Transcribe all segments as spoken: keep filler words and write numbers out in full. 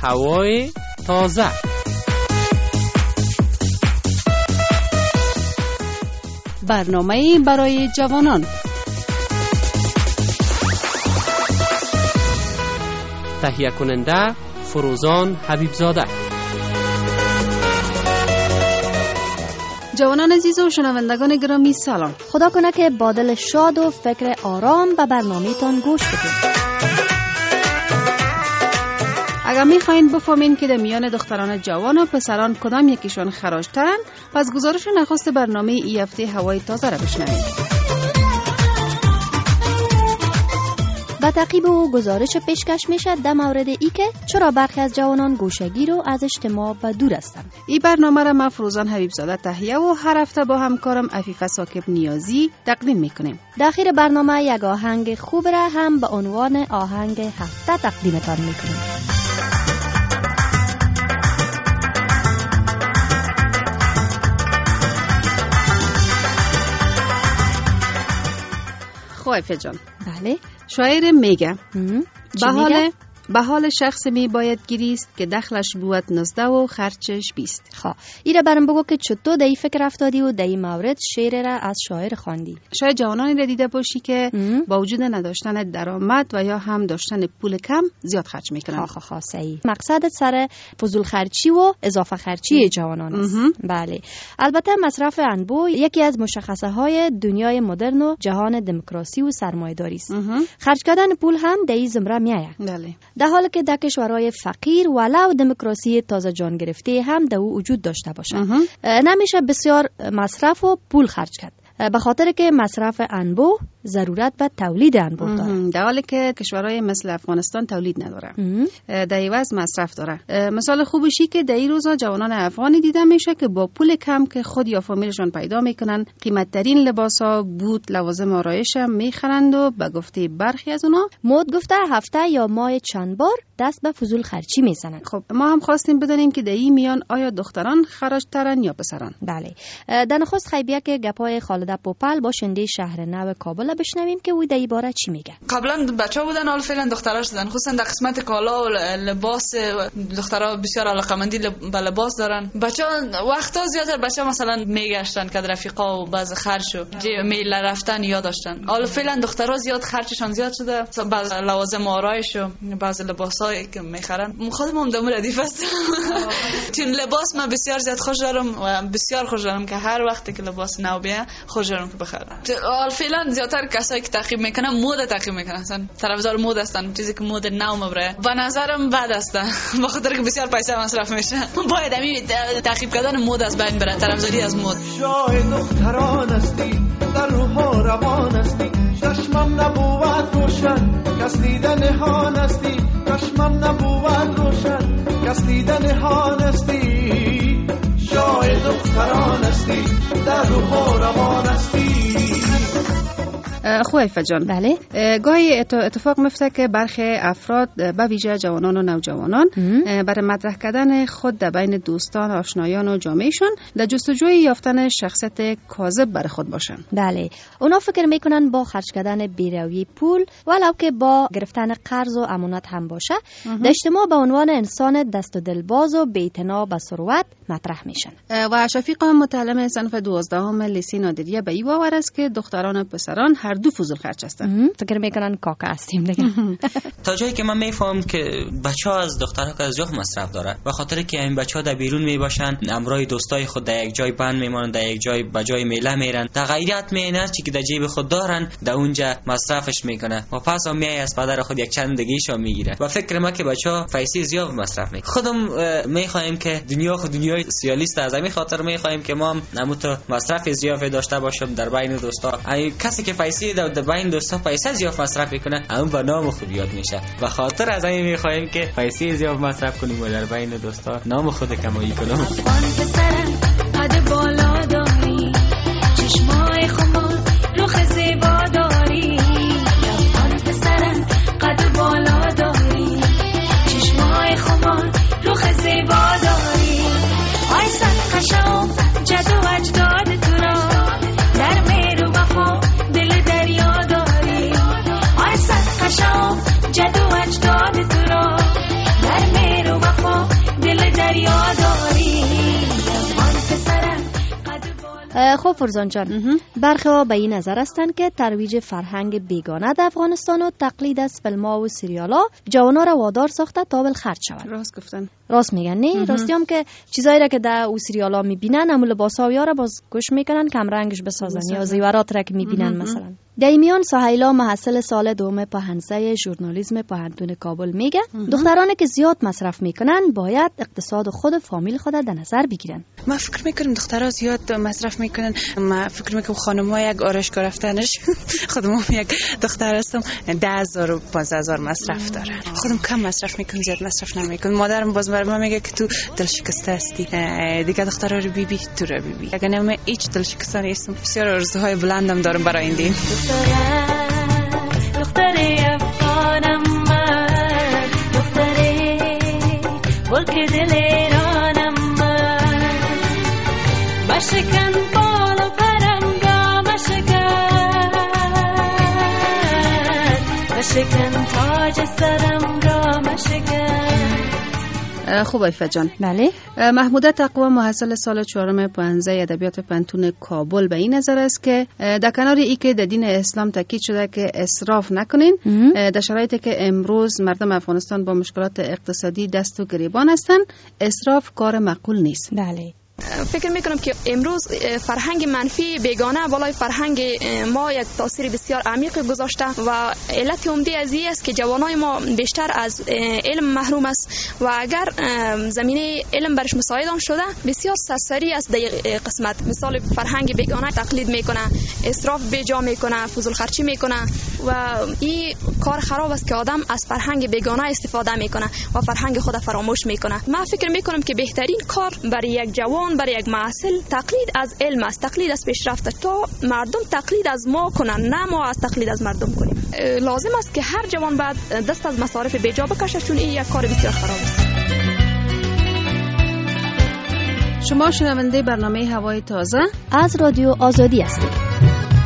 هوای تازه. برنامه برای جوانان. تهیه کننده فروزان حبیبزاده. جوانان عزیز و شنوندگان گرامی سلام. خدا کنه که با دل شاد و فکر آرام به برنامه تان گوش بدید. اگر میخواین بفهمین که در میان دختران جوان و پسران کدام یکیشون خراج‌ترن، پس گزارش نخست برنامه ای هفته هوای تازه را بشنوید. با تعقیب و گزارش پیشکش میشه در مورد ای که چرا برخی از جوانان گوشگیر و از اجتماع به دور هستند. این برنامه را من فروزان حبیبزاده تهیه و هر هفته با همکارم عفیفه ثاقب نیازی تقدیم میکنیم. در آخر برنامه یک آهنگ خوب را هم به عنوان آهنگ هفته تقدیمتان میکنیم. خوایفه جان. بله. شاعر میگه به حال به حال شخص می باید گریست که دخلش بود نزده و خرچش بیست. خب ایره برام بگو که چطور در این فکر افتادی و در این مورد شعر را از شاعر خواندی؟ شاید جوانانی را دیده باشی که با وجود نداشتن درآمد و یا هم داشتن پول کم زیاد خرج میکنن. خب خب صحیح. مقصد سر فضول خرچی و اضافه خرچی جوانان است. بله. البته مصرف انبوه یکی از مشخصه های دنیای مدرن و جهان دموکراسی و سرمایه‌داری است. خرج کردن پول هم در این زمره میآید. بله. در حالی که در کشورهای فقیر ولو دموکراسی تازه جان گرفته هم در او وجود داشته باشد، نمیشه بسیار مصرف و پول خرج کرد، به خاطر که مصرف انبوه ضرورت به تولید انبوه داره، در حالی که کشورهای مثل افغانستان تولید نداره، در عوض مصرف داره. مثال خوبشی که در این روزا جوانان افغانی دیده میشه که با پول کم که خود یا فامیلشون پیدا میکنن قیمت ترین لباسا، بوت، لوازم آرایش میخرند و به گفته برخی از اونا مد گفته هفته یا ماه چند بار دست به فضول خرچی میزنن. خب ما هم خواستیم بدونیم که در این میان آیا دختران خراج‌ترن یا پسران؟ بله. در نخست خیبیه که گپای خالده پوپل با شنده شهر نو کابل بشنویم که او در این باره چی میگه. قبلا بچه‌ها بودن، حالا فعلا دخترها شدن، خصوصا در قسمت کالا و لباس دخترها بسیار علاقه‌مندی به لباس دارن. بچه‌ها وقتا زیاتر بچه‌ها مثلا میگشتن که رفیقا و بعض خرج و میل رفتن یا داشتن. حالا فعلا دخترها زیاد خرجشان زیاد شده، بعض لوازم آرایش و بعض لباسایی که میخرن. خودم هم دمو ردیف است. چون لباس من بسیار زیاد خوش دارم و بسیار خوش دارم که هر وقتی که لباس نو بیاد خوش دارم که بخرم. حالا فعلا زیاتر کسایی که تعقیب میکنن مود تعقیب میکنن، مثلا طرفدار مود هستن، چیزی که مود نو مبره به نظرم بد است، به خاطر که بسیار پیسه مصرف میشه. باید همین تعقیب کردن مود از بین بره، طرفداری از مود. شاه دختران هستی، در روح روان هستی، چشمم نبود روشن، کس دیده نهان هستی، چشمم نبود روشن، کس دیده نهان هستی، شاه دختران هستی، در روح روان هستی. خوایفه جان. بله. گاهی اتفاق میفته که برخی افراد به ویژه جوانان و نوجوانان برای مطرح کردن خود در بین دوستان، آشنایان و جامعهشون در جستجوی یافتن شخصیت کاذب برای خود باشن. بله. اونا فکر میکنن با خرج کردن بی‌رویه پول ولو که با گرفتن قرض و امانت هم باشه، در اجتماع به عنوان انسان دست و دلباز و بی‌اعتنا به ثروت مطرح میشن. و شفیق متعلم صنف دوازدهم لیسه نادریه به این باور است که دختران و پسران هر دو فضول خرج هستن. فکر میکنن کاکا هستیم دیگه. تا جایی که من میفهمم که بچه‌ها از دخترها که از جاه مصرف داره، به خاطر که این بچه‌ها در بیرون میباشن، امرای دوستای خود در یک جای بند میمونن، در یک جای بجای میله میرن، در غیرت میینن چی که در جیب خود دارن در اونجا مصرفش میکنه و پس هم میای از پدر خود یک چند دیگه‌شو میگیره و فکر ما که بچه‌ها پیسې زیاد مصرف میکنن. خودم میخوایم که دنیا خود دنیای سوسیالیست از همین خاطر میخوایم که ما هم نموت مصرف زیاد داشته باشیم در بین دوستا. ای کسی که پیسې در بین دوستا پیسه زیاد مصرف میکنه اون به نام خوب یاد میشه، و خاطر از این میخوایم که پیسه زیاد مصرف کنیم و در بین دوستا نام خود کمایی کنیم. افغان پسرم قد بالا داری، چشمای خمار رخ زیبا داری، افغان پسرم قد بالا داری، چشمای خمار رخ زیبا داری، آی صد قشم جد و اجداد تو را در مهر و وفا دل دریا داری، آی صد قشم جد و اجداد تو را در مهر و وفا خب فرزان جان، برخی ها به این نظر هستند که ترویج فرهنگ بیگانه در افغانستان و تقلید از فیلم‌ها و سریال‌ها جوانان را وادار ساخته تا بالخرج شوند. راست گفتن. راست میگن نه؟ راستی هم که چیزایی را که در او سریال‌ها میبینن، همون لباس‌ها و یارا باز گوش میکنن کم رنگش بسازن یا زیورات را که میبینن مثلا. در میان سهیلا محصل سال دوم پاهنسه ژورنالیسم پاهنتون کابل میگه دخترانی که زیاد مصرف میکنن باید اقتصاد خود فامیل خود در نظر بگیرن. ما فکر میکنم دخترها زیاد مصرف میکنن. ما فکر میکنم خانم‌ها یک آرایشگاه رفتنش خودم یک دختر هستم ده هزار و پانزده هزار مصرف داره. خودم کم مصرف میکنم، زیاد مصرف نمیکنم. مادرم باز برام میگه که تو دلشکسته هستی، دیگه دخترها رو بیبی تو رو بیبی. اگه نمی هیچ دلشکسته نیستم. بسیار آرزوهای بلندم دارم برای این دین. دختره افغانم من، دختره بلک دل ایرانم من، بشکن بالا پرم گا بشکن، بشکن تاج سرم گا بشکن. خوب ایفا جان. بله. محموده تقوا محصل سال چهارم پانزده ادبیات پنتون کابل به این نظر است که در کنار ای که در دین اسلام تاکید شده که اسراف نکنین، در شرایطی که امروز مردم افغانستان با مشکلات اقتصادی دست و گریبان هستند، اسراف کار معقول نیست. بله. فکر میکنم که امروز فرهنگ منفی بیگانه بالای فرهنگ ما یک تاثیر بسیار عمیق گذاشته و علت عمده از این است که جوانای ما بیشتر از علم محروم است و اگر زمینه علم برش مساعد شده بسیار سرسری است در قسمت. مثال فرهنگ بیگانه تقلید میکنه، اسراف بیجا میکنه، فضول خرچی میکنه و این کار خراب است که آدم از فرهنگ بیگانه استفاده میکنه و فرهنگ خود فراموش میکنه. من فکر میکنم که بهترین کار برای یک جوان، برای یک محصل تقلید از علم است، تقلید از پیشرفت، تا مردم تقلید از ما کنن نه ما از تقلید از مردم کنیم. لازم است که هر جوان بعد دست از مصارف بیجا بکشه، چون این یک کار بسیار خراب است. شما شنونده برنامه هوای تازه از رادیو آزادی هستید.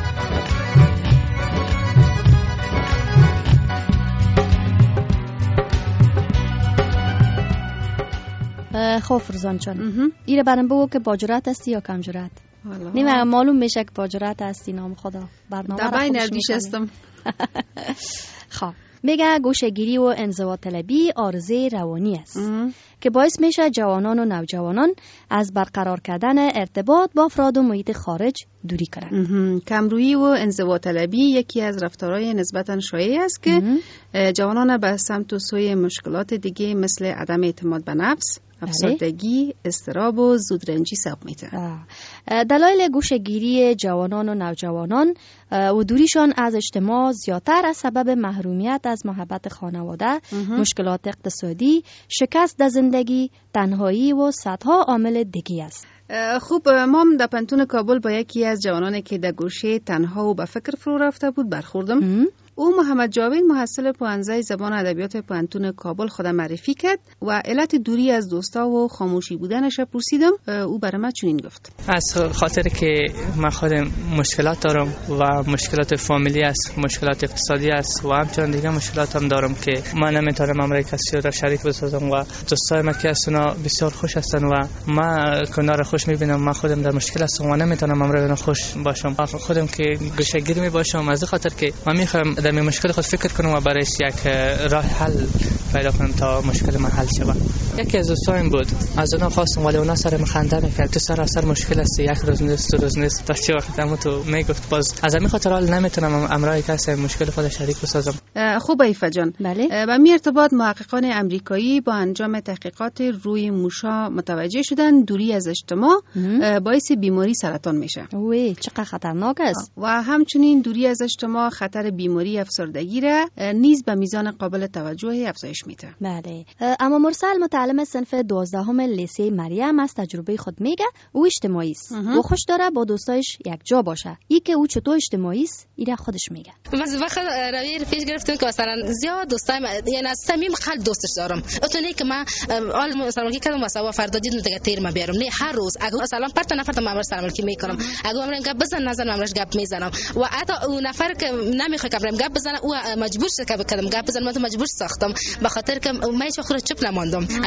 خب فرزان جان، ایره برام بگو که با جرأت هستی یا کم جرأت؟ نیمه معلوم میشه که با جرأت هستی. نام خدا برنامه را دبای خوش نردیش هستم. خب میگه گوشه‌گیری و انزوا طلبی عارضه روانی است که باعث میشه جوانان و نوجوانان از برقرار کردن ارتباط با افراد و محیط خارج دوری کنند. کمرویی و انزوا طلبی یکی از رفتارهای نسبتاً شایع است که جوانان به سمت و سوی مشکلات دیگه مثل عدم اعتماد به نفس، افسردگی، اضطراب و زودرنجی سوق میده. دلایل گوشه‌گیری جوانان و نوجوانان و دوریشان از اجتماع زیادتر از سبب محرومیت از محبت خانواده، مشکلات اقتصادی، شکست در زندگی، تنهایی و صدها عامل دیگه است. خوب، ما هم در پنتون کابل با یکی از جوانانی که در گوشه تنها و به فکر فرو رفته بود برخوردم. او محمد جاوید محصل پانزده زبان ادبیات پنتون کابل خود معرفی کرد و علت دوری از دوستا و خاموشی بودنش پرسیدم. او برای من چنین گفت: از خاطر که من خودم مشکلات دارم و مشکلات فامیلی است، مشکلات اقتصادی است و همچنان دیگه مشکلات هم دارم که من نمیتونم امرای کسی را شریک بسازم و دوستای من که هستن بسیار خوش هستن و من کنار خوش میبینم. من خودم در مشکل هستم و نمیتونم امرای خوش باشم. خودم که گوشه‌گیر میباشم از خاطر که من میخوام در مشکل خود فکر کنم و برایش یک راه حل پیدا کنم تا مشکل من حل شود. یکی از دوستایم بود، از اونا خواستم ولی اونا سر مخنده میکرد. تو سر اثر مشکل است، یک روز نیست، دو روز نیست، تا چه وقت اما تو میگفت. باز از همین خاطر حال نمیتونم امرای کسی مشکل خود شریک بسازم. خوب ایفا جان. بله. و می ارتباط محققان امریکایی با انجام تحقیقات روی موشا متوجه شدن دوری از اجتماع باعث بیماری سرطان میشه. وای چقدر خطرناک است. و همچنین دوری از اجتماع خطر بیماری افسردگی را نیز به میزان قابل توجهی افزایش میده. بله. اما مرسل متعلم صنف دوازدهم لیسه مریم از تجربه خود میگه او اجتماعی است و خوش داره با دوستایش یک جا باشه. ای که او چطور اجتماعی است اینا خودش میگه. من وقت روی پیش گرفتم که مثلا زیاد دوستای یعنی از صمیم خیلی دوستش دارم. اتونی که من حال سلام کردم مثلا فردا دیدم دیگه تیر ما بیارم. نه هر روز اگه سلام پرت نفر تا من سلام کی میکنم. اگه من گپ بزنم نظر امرش گپ میزنم و حتی اون نفر که نمیخواد که گپ بزنه او مجبور شد که بکنم گپ بزنم. من مجبور ساختم به خاطر که من هیچ خود چپ نماندم. همیشه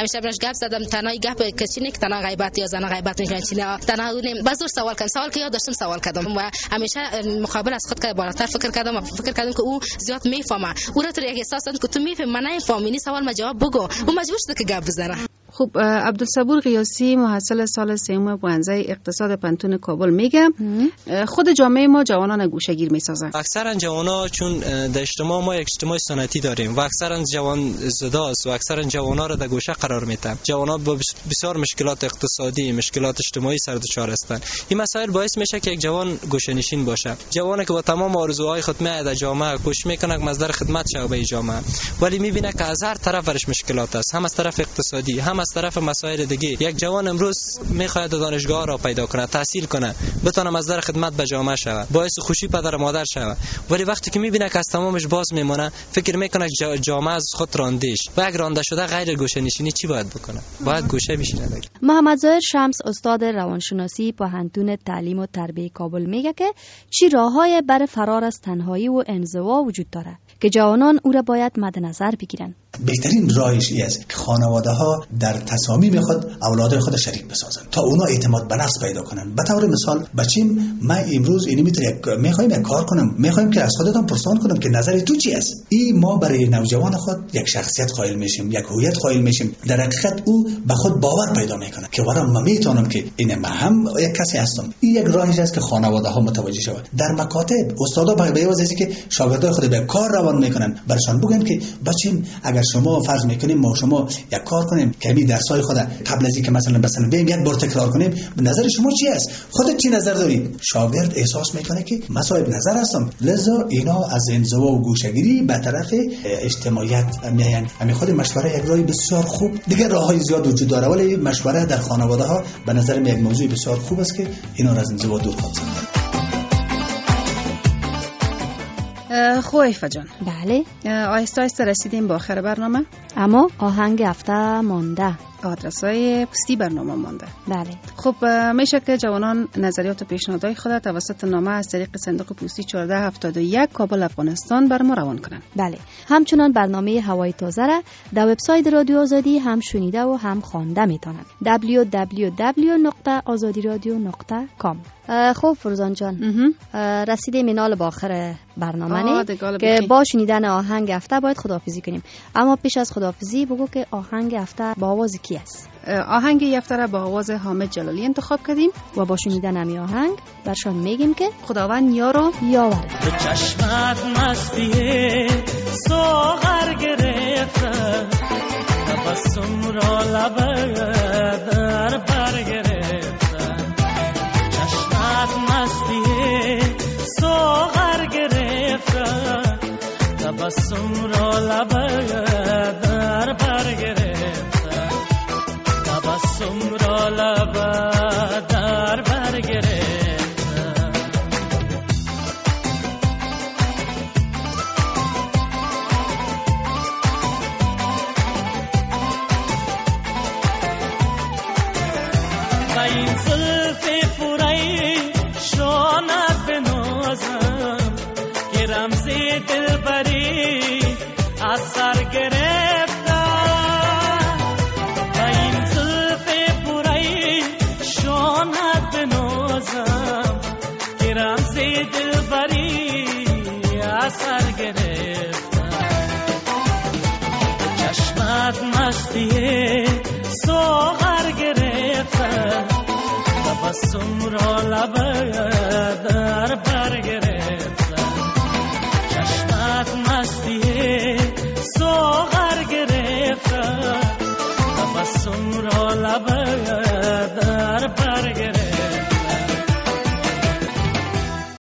همیشه برش گپ زدم تنها گپ کچینه که تنها غیبت یا زنا غیبت میکنن چینه تنها بازور سوال کردم سوال که یاد داشتم سوال کردم و همیشه مقابل از خود که بالاتر فکر کردم و فکر کردم که او زیاد میفهمه او را تو یک احساس که تو میفهمی من نمیفهمی سوال ما جواب بگو او مجبور شده که گپ بزنه. خب عبدالصبور قیاسی محصل سال سوم بوانزه اقتصاد پنتون کابل میگه خود جامعه ما جوانان گوشه‌گیر میسازه. اکثرا جوانا چون در اجتماع ما یک اجتماع سنتی داریم و اکثرا جوان زداست و اکثرا جوانا را در گوشه قرار میدن. جوانا با بسیار مشکلات اقتصادی، مشکلات اجتماعی سر دچار هستند. این مسائل باعث میشه که یک جوان گوشه‌نشین باشه. جوانی که با تمام آرزوهای خود میاد در جامعه کوشش میکنه که مصدر خدمت شه به جامعه، ولی میبینه که از هر طرف ورش مشکلات است، هم از طرف اقتصادی هم از طرف مسائل دیگه. یک جوان امروز میخواد دانشگاه را پیدا کنه، تحصیل کنه، بتونه مصدر خدمت به جامعه شود، باعث خوشی پدر و مادر شود، ولی وقتی که میبینه که از تمامش باز میمونه فکر میکنه جامعه از خود راندیش و اگر رانده شده غیر گوشه نشینی چی باید بکنه؟ باید گوشه بشینه. محمد ظاهر شمس استاد روانشناسی پوهنتون تعلیم و تربیت کابل میگه که چی راههای برای فرار از تنهایی و انزوا وجود داره که جوانان او را باید مد نظر بگیرن. بهترین راهش این است که خانواده ها در تصامیم خود اولادای خود شریک بسازن تا اونا اعتماد به نفس پیدا کنن. به طور مثال بچیم من امروز اینی میتونم میخوایم یک کار کنم، میخوایم که از خودتان پرسان کنم که نظر تو چی است. این ما برای نوجوان خود یک شخصیت قائل میشیم، یک هویت قائل میشیم. در حقیقت او به خود باور پیدا میکنه که والا من میتونم که این من هم یک کسی هستم. این یک راهی است که خانواده ها متوجه شود. در مکاتب استادا به واسه که شاگردای خود به کار روان میکنن برشان بگن که بچیم اگر شما فرض میکنیم ما شما یک کار کنیم که همین درسای خود قبل از اینکه مثلا مثلا بیم یک بار تکرار کنیم، نظر شما چی است؟ خودت چی نظر داری؟ شاگرد احساس میکنه که من صاحب نظر هستم. لذا اینا از انزوا و گوشه‌گیری به طرف اجتماعیت میایند. همین خود مشوره یک راهی بسیار خوب. دیگه راههای زیاد وجود داره ولی مشوره در خانواده ها به نظر من یک موضوع بسیار خوب است که اینا را از انزوا دور کنند. خویفه جان، بله آهسته آهسته رسیدیم با آخر برنامه، اما آهنگ هفته مانده، آدرسای پستی برنامه مانده. بله خب میشه که جوانان نظریات و پیشنهادهای خود توسط نامه از طریق صندوق پستی چهارده هفتاد و یک کابل افغانستان بر ما روان کنند. بله همچنان برنامه هوای تازه را در وبسایت رادیو آزادی هم شنیده و هم خوانده میتونن. دبلیو دبلیو دبلیو نقطه آزادی رادیو نقطه کام. خب فروزان جان رسیدیم اینال با آخر برنامه نه که با شنیدن آهنگ هفته باید خداحافظی کنیم، اما پیش از خداحافظی بگو که آهنگ هفته با آواز کی است؟ آهنگ هفته را با آواز حامد جلالی انتخاب کردیم و با شنیدن همی آهنگ برشان میگیم که خداوند یارو یاور. به چشمت مستی ساغر گرفته، تبسم را لبه در بر گرفته، چشمت مستی ساغر گرفته، تبسم را لبه در بر گرفته، تبسم را لبه در بر گرفته. این زلف فرای شانت بنازم که رمز دلبری از سر گرفته، این زلف فرای شانت بنازم که رمز دلبری از سر گرفته، چشمت مستی ساغر گرفته، تبسم را لبه